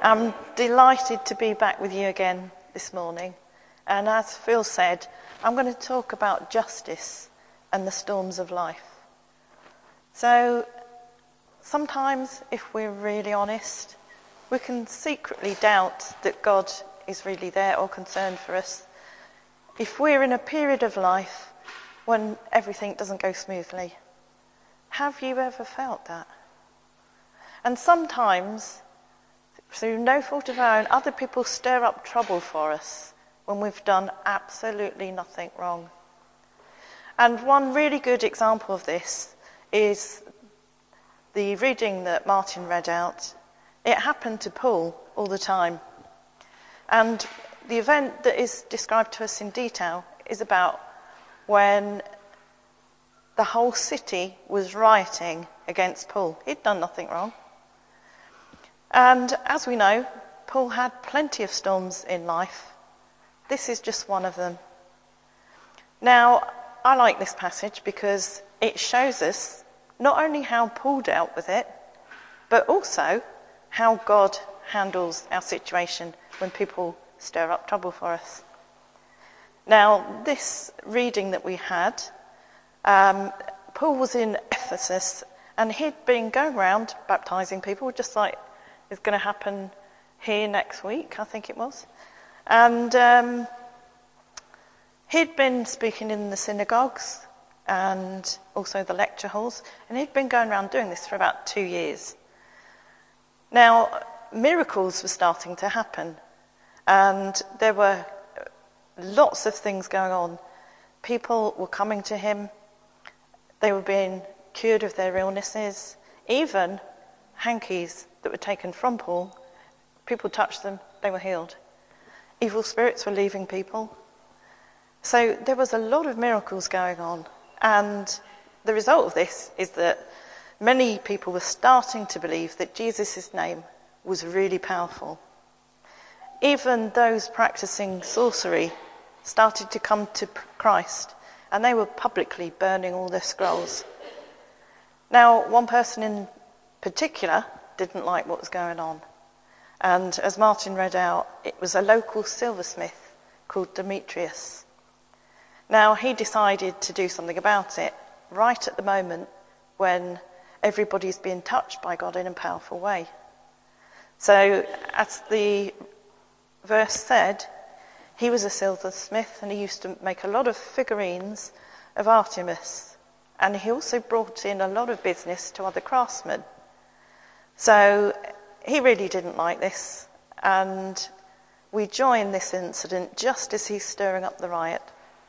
I'm delighted to be back with you again this morning. And as Phil said, I'm going to talk about justice and the storms of life. So sometimes, if we're really honest, we can secretly doubt that God is really there or concerned for us. If we're in a period of life when everything doesn't go smoothly, have you ever felt that? And sometimes, through no fault of our own, other people stir up trouble for us when we've done absolutely nothing wrong. And one really good example of this is the reading that Martin read out. It happened to Paul all the time. And the event that is described to us in detail is about when the whole city was rioting against Paul. He'd done nothing wrong. And as we know, Paul had plenty of storms in life. This is just one of them. Now, I like this passage because it shows us not only how Paul dealt with it, but also how God handles our situation when people stir up trouble for us. Now, this reading that we had, Paul was in Ephesus and he'd been going around baptising people, just like is going to happen here next week, I think it was. And he'd been speaking in the synagogues and also the lecture halls, and he'd been going around doing this for about 2 years. Now, miracles were starting to happen, and there were lots of things going on. People were coming to him, they were being cured of their illnesses, even hankies that were taken from Paul, people touched them, they were healed. Evil spirits were leaving people. So there was a lot of miracles going on, and the result of this is that many people were starting to believe that Jesus' name was really powerful. Even those practicing sorcery started to come to Christ, and they were publicly burning all their scrolls. Now, one person in particular didn't like what was going on. And as Martin read out, it was a local silversmith called Demetrius. Now, he decided to do something about it right at the moment when everybody's being touched by God in a powerful way. So, as the verse said, he was a silversmith and he used to make a lot of figurines of Artemis. And he also brought in a lot of business to other craftsmen. So he really didn't like this, and we join this incident just as he's stirring up the riot.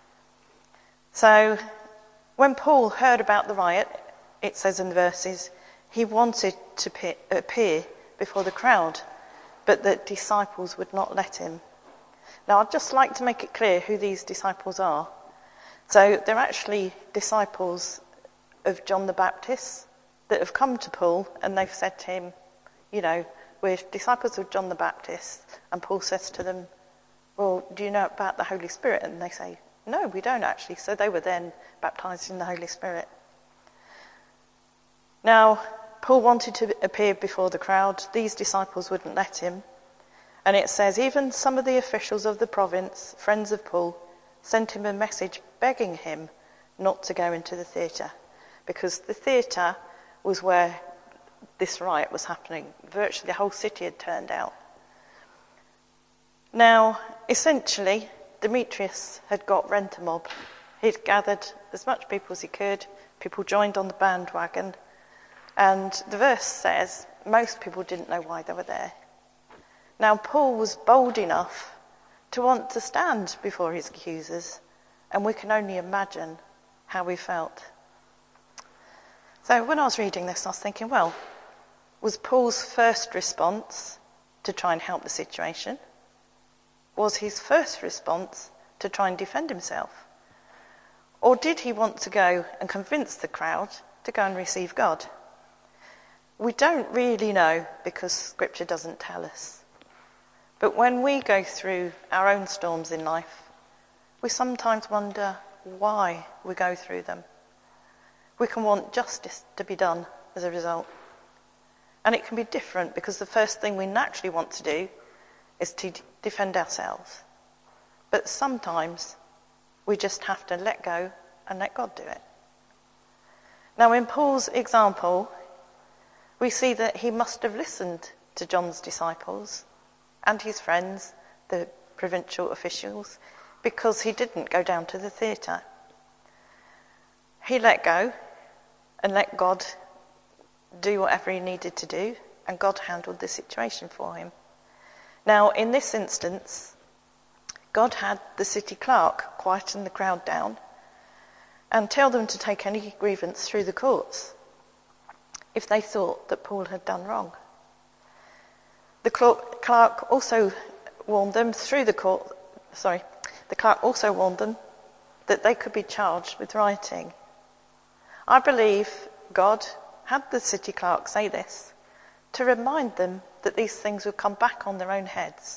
So when Paul heard about the riot, it says in the verses, he wanted to appear before the crowd, but the disciples would not let him. Now, I'd just like to make it clear who these disciples are. So they're actually disciples of John the Baptist that have come to Paul, and they've said to him, you know, we're disciples of John the Baptist. And Paul says to them, well, do you know about the Holy Spirit? And they say, no, we don't actually. So they were then baptised in the Holy Spirit. Now, Paul wanted to appear before the crowd. These disciples wouldn't let him. And it says, even some of the officials of the province, friends of Paul, sent him a message begging him not to go into the theatre, because the theatre was where this riot was happening. Virtually the whole city had turned out. Now, essentially, Demetrius had got rent-a-mob. He'd gathered as much people as he could. People joined on the bandwagon. And the verse says most people didn't know why they were there. Now, Paul was bold enough to want to stand before his accusers, and we can only imagine how he felt. So when I was reading this, I was thinking, well, was Paul's first response to try and help the situation? Was his first response to try and defend himself? Or did he want to go and convince the crowd to go and receive God? We don't really know because Scripture doesn't tell us. But when we go through our own storms in life, we sometimes wonder why we go through them. We can want justice to be done as a result. And it can be different because the first thing we naturally want to do is to defend ourselves. But sometimes we just have to let go and let God do it. Now, in Paul's example, we see that he must have listened to John's disciples and his friends, the provincial officials, because he didn't go down to the theatre. He let go and let God do whatever he needed to do, and God handled the situation for him. Now, in this instance, God had the city clerk quieten the crowd down and tell them to take any grievance through the courts if they thought that Paul had done wrong. The clerk also warned them the clerk also warned them that they could be charged with rioting. I believe God had the city clerk say this to remind them that these things would come back on their own heads.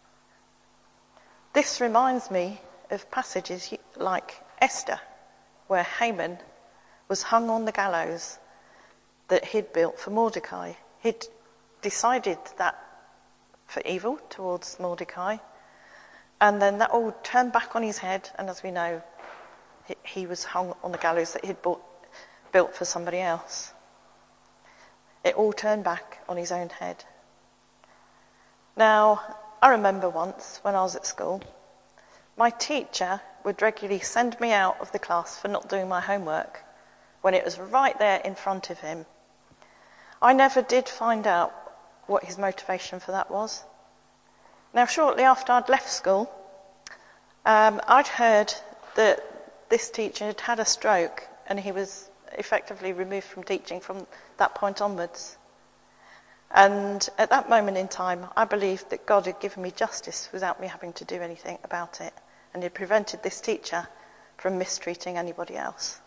This reminds me of passages like Esther, where Haman was hung on the gallows that he'd built for Mordecai. He'd decided that for evil towards Mordecai, and then that all turned back on his head, and as we know, he was hung on the gallows that he'd built for somebody else. It all turned back on his own head. Now, I remember once when I was at school, my teacher would regularly send me out of the class for not doing my homework when it was right there in front of him. I never did find out what his motivation for that was. Now, shortly after I'd left school, I'd heard that this teacher had had a stroke and he was effectively removed from teaching from that point onwards. And at that moment in time, I believed that God had given me justice without me having to do anything about it, and had prevented this teacher from mistreating anybody else.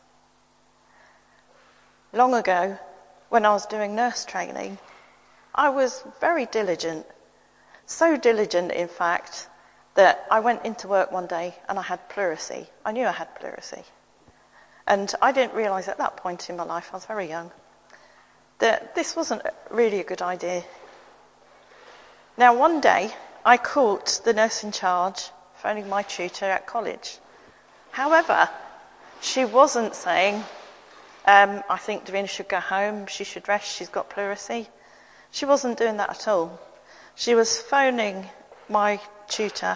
Long ago, when I was doing nurse training, I was very diligent. So diligent, in fact, that I went into work one day and I had pleurisy. I knew I had pleurisy. And I didn't realise at that point in my life, I was very young, that this wasn't really a good idea. Now, one day, I caught the nurse in charge phoning my tutor at college. However, she wasn't saying, I think Davina should go home, she should rest, she's got pleurisy. She wasn't doing that at all. She was phoning my tutor,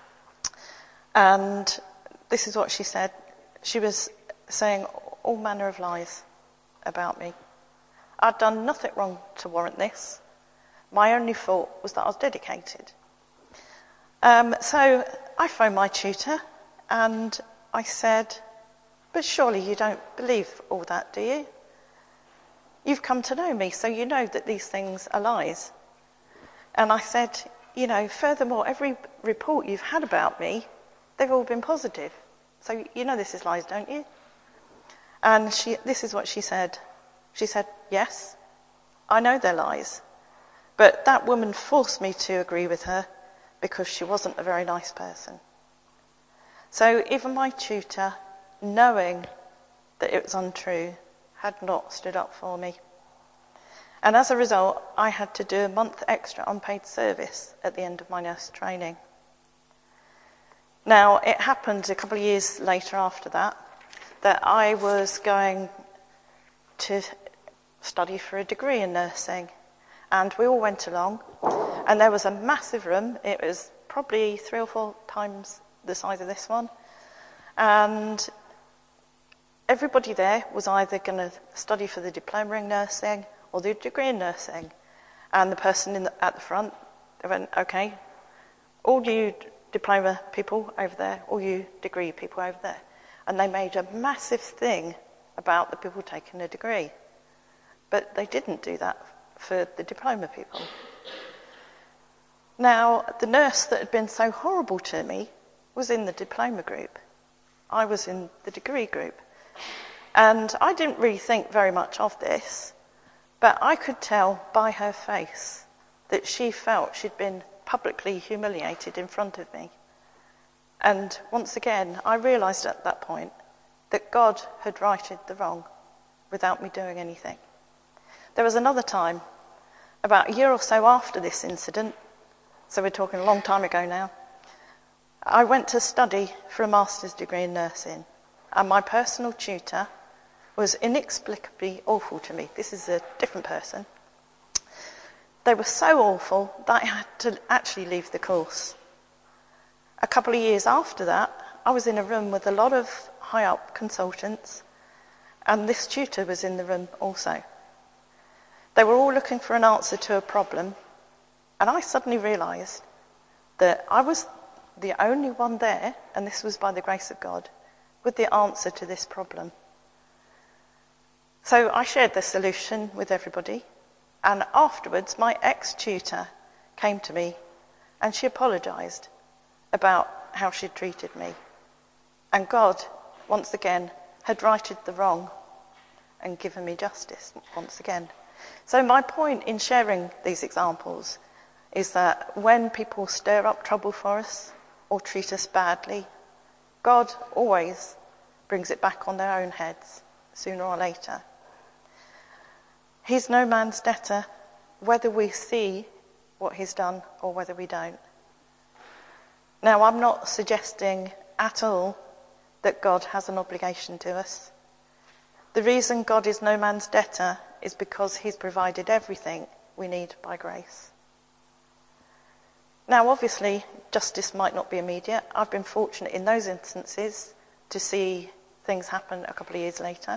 and this is what she said. She was saying all manner of lies about me. I'd done nothing wrong to warrant this. My only fault was that I was dedicated. So I phoned my tutor and I said, but surely you don't believe all that, do you? You've come to know me, so you know that these things are lies. And I said, furthermore, every report you've had about me, they've all been positive. So you know this is lies, don't you? And this is what she said. She said, yes, I know they're lies. But that woman forced me to agree with her because she wasn't a very nice person. So even my tutor, knowing that it was untrue, had not stood up for me. And as a result, I had to do a month extra unpaid service at the end of my nurse training. Now, it happened a couple of years later after that I was going to study for a degree in nursing. And we all went along, and there was a massive room. It was probably 3 or 4 times the size of this one. And everybody there was either going to study for the diploma in nursing or the degree in nursing. And the person at the front, they went, okay, all you diploma people over there, all you degree people over there. And they made a massive thing about the people taking a degree. But they didn't do that for the diploma people. Now, the nurse that had been so horrible to me was in the diploma group. I was in the degree group. And I didn't really think very much of this, but I could tell by her face that she felt she'd been publicly humiliated in front of me. And once again, I realised at that point that God had righted the wrong without me doing anything. There was another time about a year or so after this incident, so we're talking a long time ago now, I went to study for a master's degree in nursing, and my personal tutor was inexplicably awful to me. This is a different person. They were so awful that I had to actually leave the course. A couple of years after that, I was in a room with a lot of high-up consultants, and this tutor was in the room also. They were all looking for an answer to a problem, and I suddenly realised that I was the only one there, and this was by the grace of God, with the answer to this problem. So I shared the solution with everybody, and afterwards my ex-tutor came to me and she apologised about how she'd treated me. And God, once again, had righted the wrong and given me justice once again. So my point in sharing these examples is that when people stir up trouble for us or treat us badly, God always brings it back on their own heads, sooner or later. He's no man's debtor, whether we see what he's done or whether we don't. Now, I'm not suggesting at all that God has an obligation to us. The reason God is no man's debtor is because he's provided everything we need by grace. Now, obviously, justice might not be immediate. I've been fortunate in those instances to see things happen a couple of years later.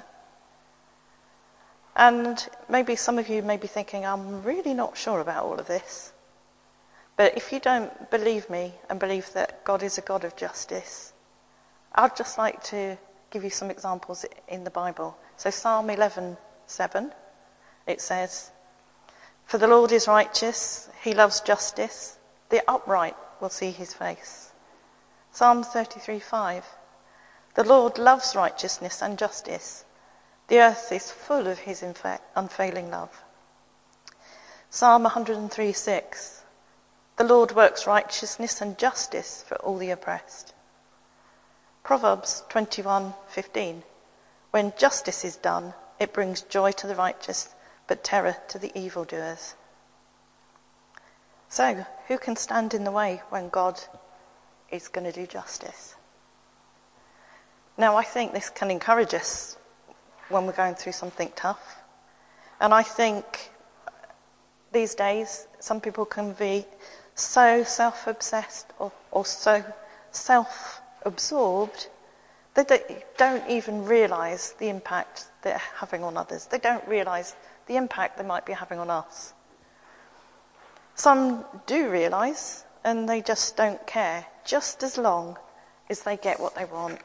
And maybe some of you may be thinking, I'm really not sure about all of this. But if you don't believe me and believe that God is a God of justice, I'd just like to give you some examples in the Bible. So Psalm 11:7, it says, "For the Lord is righteous, he loves justice, the upright will see his face." Psalm 33:5, "The Lord loves righteousness and justice. The earth is full of his unfailing love." Psalm 103:6, "The Lord works righteousness and justice for all the oppressed." Proverbs 21:15, "When justice is done, it brings joy to the righteous, but terror to the evildoers." So, who can stand in the way when God is going to do justice? Now, I think this can encourage us when we're going through something tough. And I think these days, some people can be so self-obsessed or so self-absorbed that they don't even realise the impact they're having on others. They don't realise the impact they might be having on us. Some do realise, and they just don't care, just as long as they get what they want.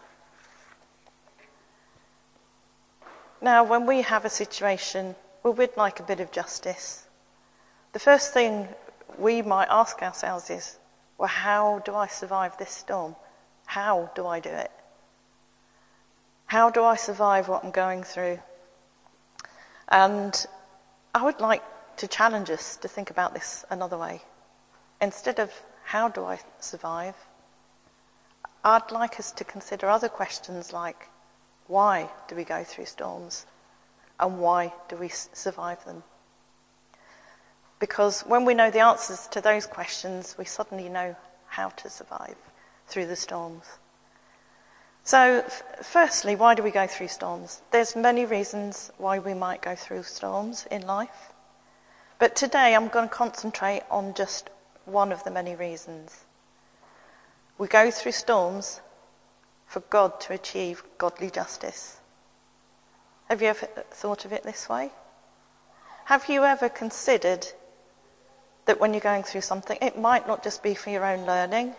Now, when we have a situation where we'd like a bit of justice, the first thing we might ask ourselves is, well, how do I survive this storm? How do I do it? How do I survive what I'm going through? And I would like to challenge us to think about this another way. Instead of how do I survive, I'd like us to consider other questions like, why do we go through storms? And why do we survive them? Because when we know the answers to those questions, we suddenly know how to survive through the storms. So, firstly, why do we go through storms? There's many reasons why we might go through storms in life. But today I'm going to concentrate on just one of the many reasons. We go through storms for God to achieve godly justice. Have you ever thought of it this way? Have you ever considered that when you're going through something, it might not just be for your own learning.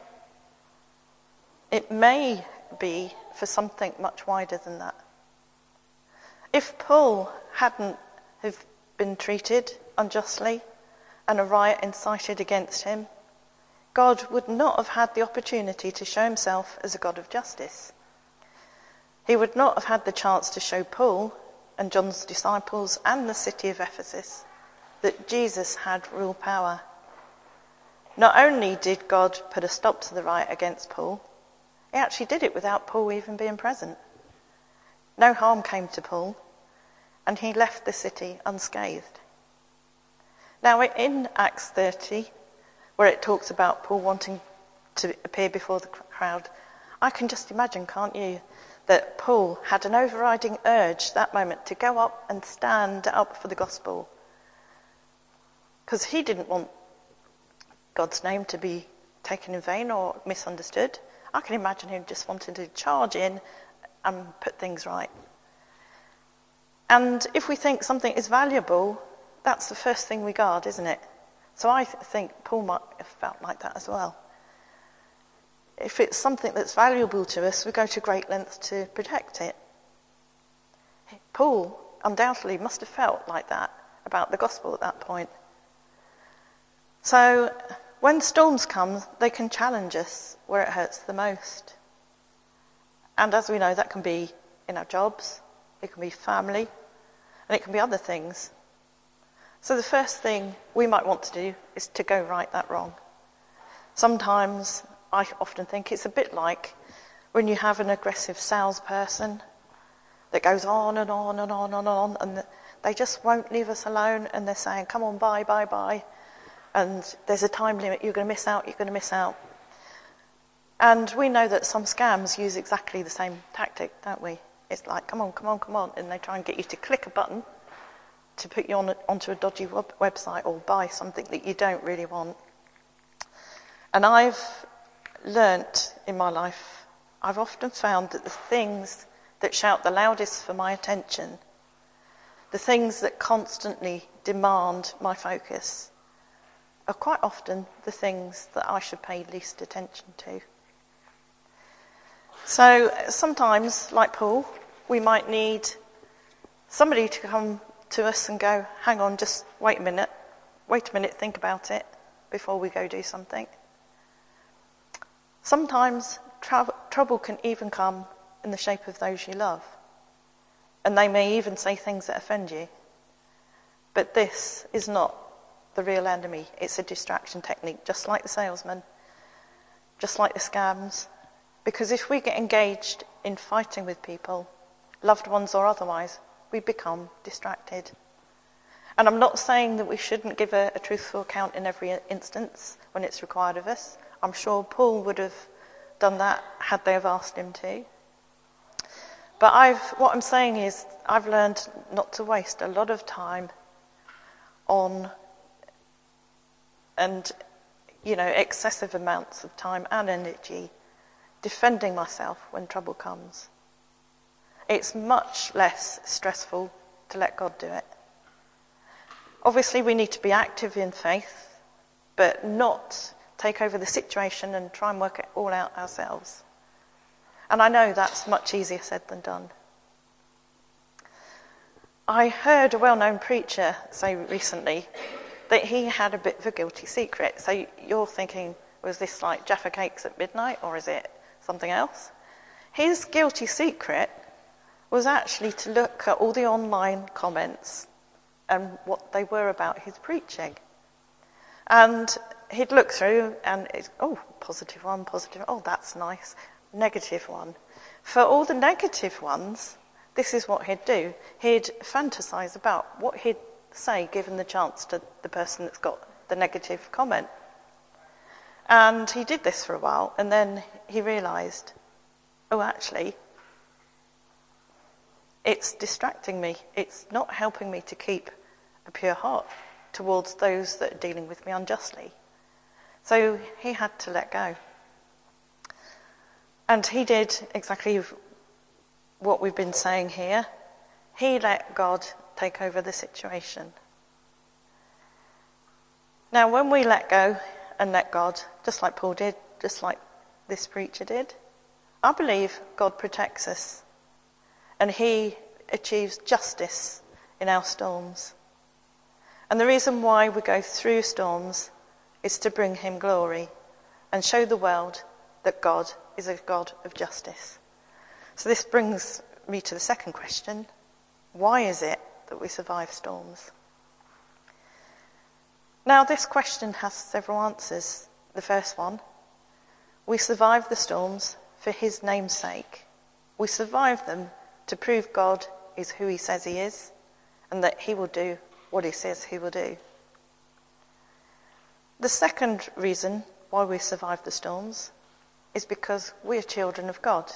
It may be for something much wider than that. If Paul hadn't have been treated unjustly and a riot incited against him, God would not have had the opportunity to show himself as a God of justice. He would not have had the chance to show Paul and John's disciples and the city of Ephesus that Jesus had real power. Not only did God put a stop to the riot against Paul, he actually did it without Paul even being present. No harm came to Paul, and he left the city unscathed. Now, in Acts 30, where it talks about Paul wanting to appear before the crowd, I can just imagine, can't you, that Paul had an overriding urge that moment to go up and stand up for the gospel. Because he didn't want God's name to be taken in vain or misunderstood. I can imagine him just wanting to charge in and put things right. And if we think something is valuable, that's the first thing we guard, isn't it? So I think Paul might have felt like that as well. If it's something that's valuable to us, we go to great lengths to protect it. Paul undoubtedly must have felt like that about the gospel at that point. So when storms come, they can challenge us where it hurts the most. And as we know, that can be in our jobs, it can be family, and it can be other things. So the first thing we might want to do is to go right that wrong. Sometimes I often think it's a bit like when you have an aggressive salesperson that goes on and on and on and on, and they just won't leave us alone, and they're saying, come on, buy, buy, buy. And there's a time limit, you're going to miss out, you're going to miss out. And we know that some scams use exactly the same tactic, don't we? It's like, come on, come on, come on. And they try and get you to click a button to put you onto a dodgy website or buy something that you don't really want. And I've learnt in my life, I've often found that the things that shout the loudest for my attention, the things that constantly demand my focus, are quite often the things that I should pay least attention to. So sometimes, like Paul, we might need somebody to come to us and go, hang on, just wait a minute, think about it before we go do something. Sometimes trouble can even come in the shape of those you love. And they may even say things that offend you. But this is not the real enemy. It's a distraction technique, just like the salesman, just like the scams. Because if we get engaged in fighting with people, loved ones or otherwise, we become distracted. And I'm not saying that we shouldn't give a truthful account in every instance when it's required of us. I'm sure Paul would have done that had they have asked him to. But what I'm saying is I've learned not to waste a lot of time on excessive amounts of time and energy defending myself when trouble comes. It's much less stressful to let God do it. Obviously, we need to be active in faith, but not take over the situation and try and work it all out ourselves. And I know that's much easier said than done. I heard a well-known preacher say recently that he had a bit of a guilty secret. So you're thinking, was this like Jaffa Cakes at midnight, or is it something else? His guilty secret was actually to look at all the online comments and what they were about his preaching. And he'd look through and it's, positive one, that's nice, negative one. For all the negative ones, this is what he'd do. He'd fantasize about what he'd say given the chance to the person that's got the negative comment. And he did this for a while, and then he realised, actually, it's distracting me. It's not helping me to keep a pure heart towards those that are dealing with me unjustly. So he had to let go. And he did exactly what we've been saying here. He let God take over the situation. Now, when we let go and let God, just like Paul did, just like this preacher did, I believe God protects us and he achieves justice in our storms. And the reason why we go through storms is to bring him glory and show the world that God is a God of justice. So this brings me to the second question. Why is it that we survive storms? Now, this question has several answers. The first one, we survive the storms for his name's sake. We survive them to prove God is who he says he is and that he will do what he says he will do. The second reason why we survive the storms is because we are children of God.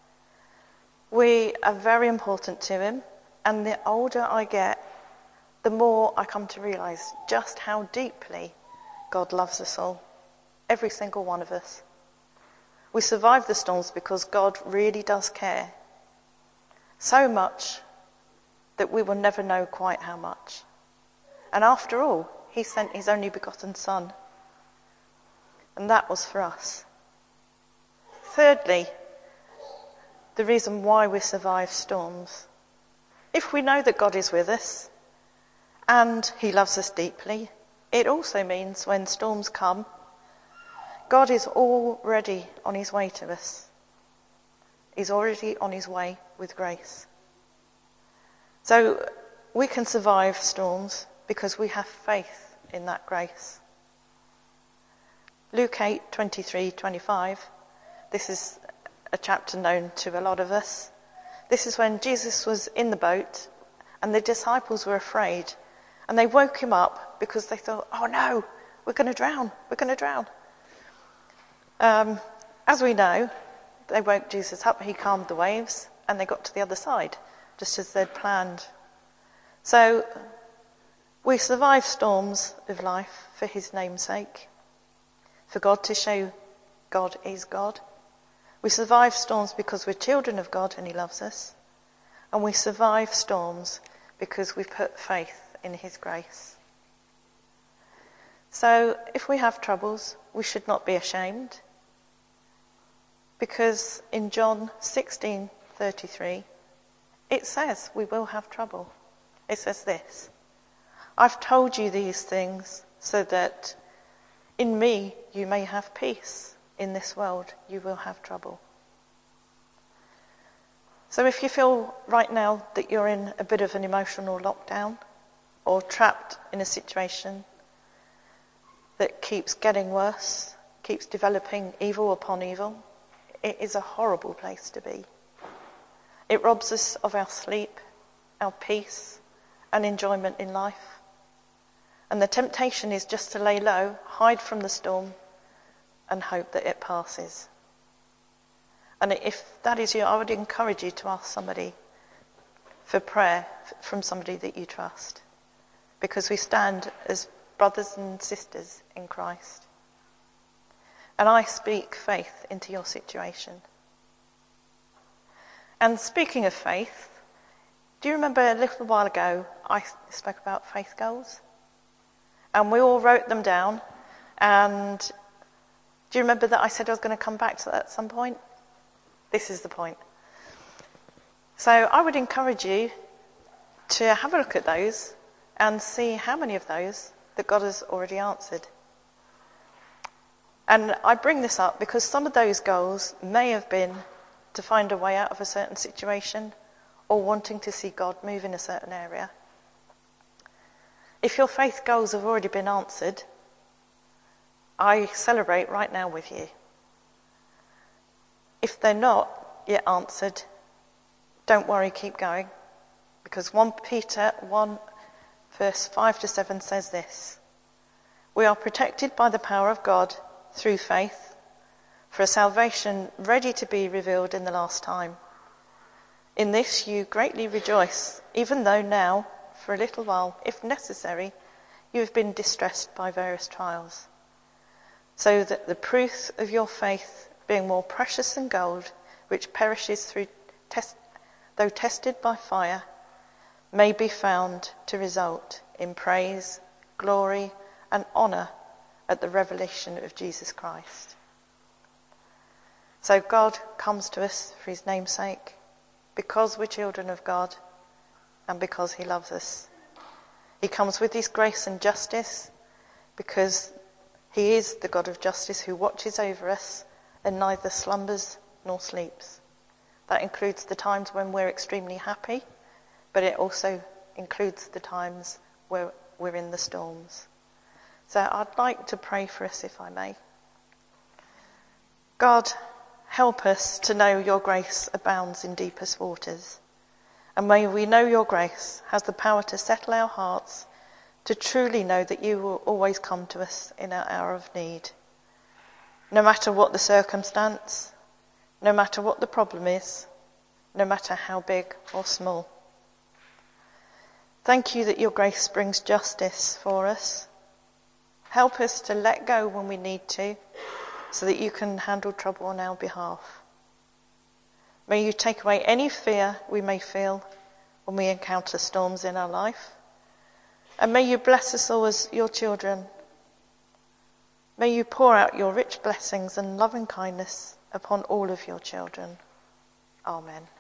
We are very important to him, and the older I get, the more I come to realise just how deeply God loves us all, every single one of us. We survive the storms because God really does care. So much that we will never know quite how much. And after all, he sent his only begotten Son. And that was for us. Thirdly, the reason why we survive storms. If we know that God is with us and he loves us deeply, it also means when storms come, God is already on his way to us. He's already on his way with grace. So we can survive storms because we have faith in that grace. Luke 8:23-25. This is a chapter known to a lot of us. This is when Jesus was in the boat and the disciples were afraid, and they woke him up because they thought, oh no, we're going to drown. As we know, they woke Jesus up, he calmed the waves, and they got to the other side, just as they'd planned. So we survive storms of life for his name's sake, for God to show God is God. We survive storms because we're children of God and he loves us. And we survive storms because we've put faith in his grace. So if we have troubles, we should not be ashamed. Because in John 16:33, it says we will have trouble. It says this: I've told you these things so that in me you may have peace. In this world you will have trouble. So if you feel right now that you're in a bit of an emotional lockdown or trapped in a situation that keeps getting worse, keeps developing evil upon evil, it is a horrible place to be. It robs us of our sleep, our peace, and enjoyment in life. And the temptation is just to lay low, hide from the storm, and hope that it passes. And if that is you, I would encourage you to ask somebody for prayer from somebody that you trust. Because we stand as brothers and sisters in Christ. And I speak faith into your situation. And speaking of faith, do you remember a little while ago I spoke about faith goals? And we all wrote them down. And do you remember that I said I was going to come back to that at some point? This is the point. So I would encourage you to have a look at those and see how many of those that God has already answered. And I bring this up because some of those goals may have been to find a way out of a certain situation or wanting to see God move in a certain area. If your faith goals have already been answered, I celebrate right now with you. If they're not yet answered, don't worry, keep going. Because 1 Peter 1 verse 5-7 says this: We are protected by the power of God through faith for a salvation ready to be revealed in the last time. In this you greatly rejoice, even though now, for a little while, if necessary, you have been distressed by various trials, so that the proof of your faith, being more precious than gold, which perishes though tested by fire, may be found to result in praise, glory, and honour at the revelation of Jesus Christ. So God comes to us for his name's sake, because we're children of God, and because he loves us. He comes with his grace and justice, because he is the God of justice who watches over us and neither slumbers nor sleeps. That includes the times when we're extremely happy, but it also includes the times where we're in the storms. So I'd like to pray for us, if I may. God, help us to know your grace abounds in deepest waters. And may we know your grace has the power to settle our hearts, to truly know that you will always come to us in our hour of need. No matter what the circumstance, no matter what the problem is, no matter how big or small. Thank you that your grace brings justice for us. Help us to let go when we need to, so that you can handle trouble on our behalf. May you take away any fear we may feel when we encounter storms in our life. And may you bless us all as your children. May you pour out your rich blessings and loving kindness upon all of your children. Amen.